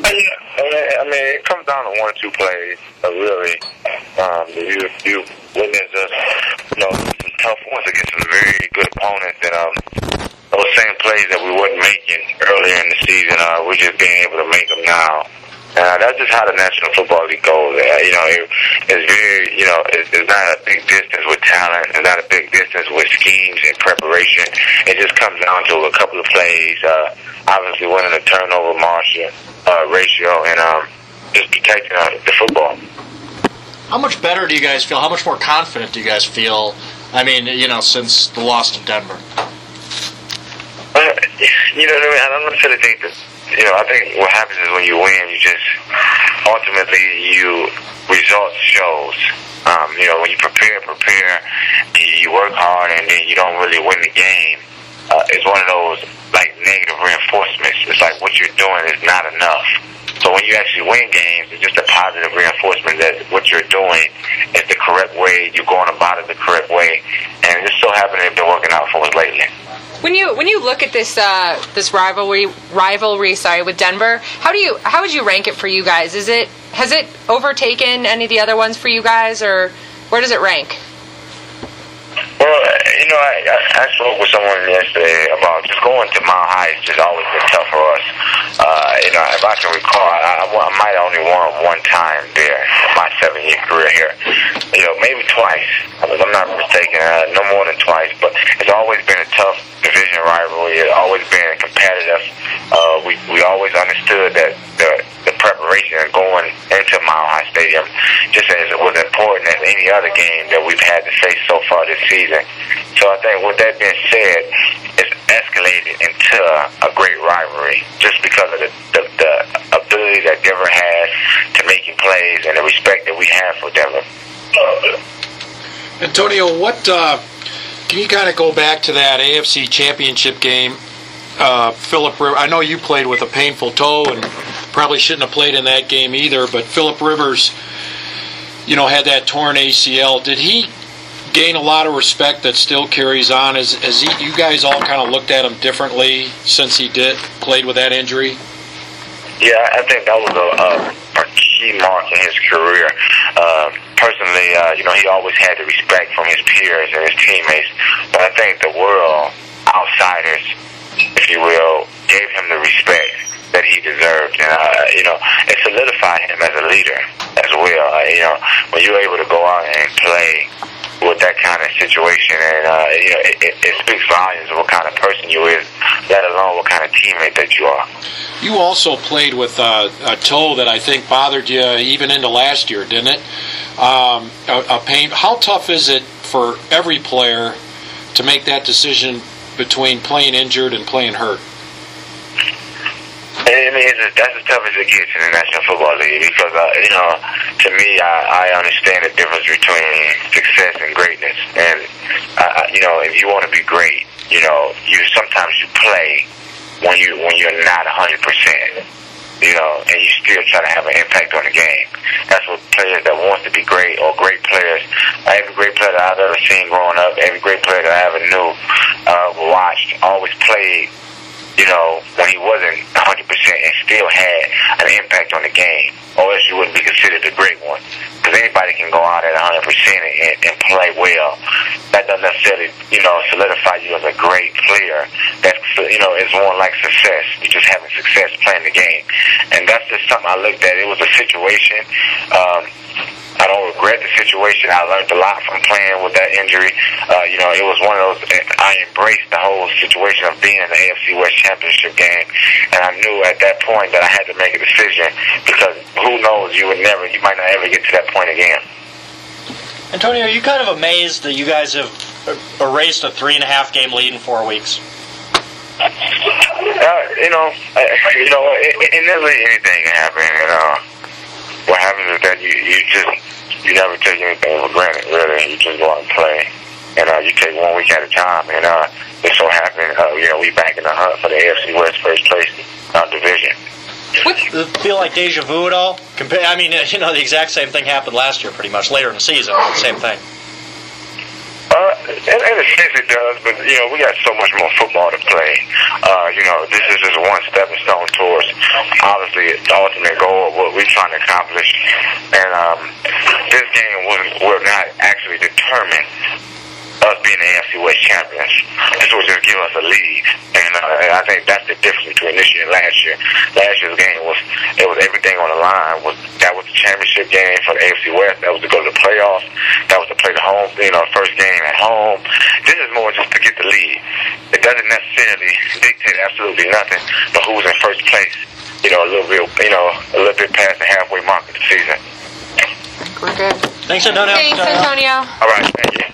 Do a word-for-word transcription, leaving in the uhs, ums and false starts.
I mean, it comes down to one or two plays, uh, really. Um, you you witness us, you know, some tough ones against some very good opponents, and um, those same plays that we weren't making earlier in the season, uh, we're just being able to make them now. Uh, that's just how the National Football League goes. Uh, you know, it, it's very, you know, it, it's not a big distance with talent. It's not a big distance with schemes and preparation. It just comes down to a couple of plays. Uh, obviously, winning the turnover margin uh, ratio and um, just protecting uh, the football. How much better do you guys feel? How much more confident do you guys feel? I mean, you know, since the loss to Denver. Uh, you know what I mean? I don't necessarily think that. You know, I think what happens is when you win, you just ultimately you results shows. Um, you know, when you prepare, prepare, you work hard, and then you don't really win the game. Uh, it's one of those like negative reinforcements. It's like what you're doing is not enough. So when you actually win games, it's just a positive reinforcement that what you're doing is the correct way. You're going about it the correct way, and it just so happens it's been working out for us lately. When you when you look at this uh, this rivalry rivalry sorry with Denver, how do you how would you rank it for you guys? Is it has it overtaken any of the other ones for you guys, or where does it rank? Well, you know, I, I, I spoke with someone yesterday about just going to Mile High. It's just always been tough for us. Uh, you know, if I can recall, I, I, I might have only won one time there in my seven-year career here. You know, maybe twice, if I'm not mistaken, uh, no more than twice. But it's always been a tough division rivalry. It's always been competitive. Uh, we we always understood that the the preparation of going into Mile High Stadium just as it was important as any other game that we've had to face so far this season. So I think with that being said, it's escalated into a great rivalry just because of the, the, the ability that Denver has to making plays and the respect that we have for Denver. Antonio, what uh, can you kind of go back to that A F C Championship game? Uh, Philip, I know you played with a painful toe and probably shouldn't have played in that game either, but Philip Rivers, you know, had that torn A C L. Did he gain a lot of respect that still carries on? As, as he, you guys all kind of looked at him differently since he did played with that injury? Yeah, I think that was a, a, a key mark in his career. Uh, personally, uh, you know, he always had the respect from his peers and his teammates, but I think the world, outsiders, if you will, gave him the respect that he deserved, and uh, you know, it solidified him as a leader as well. Uh, you know, when you're able to go out and play with that kind of situation, and uh, you know, it, it, it speaks volumes of what kind of person you is, let alone what kind of teammate that you are. You also played with uh, a toe that I think bothered you even into last year, didn't it? Um, a, a pain. How tough is it for every player to make that decision between playing injured and playing hurt? I mean, it's just, that's as tough as it gets in the National Football League because, uh, you know, to me, I, I understand the difference between success and greatness. And, uh, you know, if you want to be great, you know, you sometimes you play when, you, when you're not one hundred percent, you know, and you still try to have an impact on the game. That's what players that want to be great or great players, every great player that I've ever seen growing up, every great player that I ever knew, uh, watched, always played, you know, when he wasn't one hundred percent and still had an impact on the game, or else you wouldn't be considered a great one. Because anybody can go out at one hundred percent and, and play well. That doesn't necessarily, you know, solidify you as a great player. That's, you know, it's more like success. You're just having success playing the game. And that's just something I looked at. It was a situation. Um, I don't regret the situation. I learned a lot from playing with that injury. Uh, you know, it was one of those, I embraced the whole situation of being in the A F C West Championship game. And I knew at that point that I had to make a decision because who knows, you would never, you might not ever get to that point again. Antonio, are you kind of amazed that you guys have erased a three and a half game lead in four weeks? Uh, you know, uh, you know, in, in this league, anything can happen, you know. What happens is that you, you just, you never take anything for granted, really. You just go out and play. And uh, you take one week at a time. And uh, it so happened, uh, you know, we back in the hunt for the A F C West first place uh, division. Does it feel like deja vu at all? Compa- I mean, you know, the exact same thing happened last year pretty much, later in the season, same thing. Uh, in, in a sense it does, but, you know, we got so much more football to play. Uh, you know, this is just one stepping stone towards, obviously, the ultimate goal of what we're trying to accomplish. And um, this game will, will not actually determine us being the A F C West champions. This will just give us a lead. And, uh, and I think that's the difference between this year and last year. Last year's game was, it was everything on the line. Was That was the championship game for the A F C West. That was to go to the playoffs. That was to play the home, you know, first game at home. This is more just to get the lead. It doesn't necessarily dictate absolutely nothing, but who's in first place, you know, a little bit, you know, a little bit past the halfway mark of the season. We're good. Thanks, Antonio. Thanks, Antonio. All right, thank you.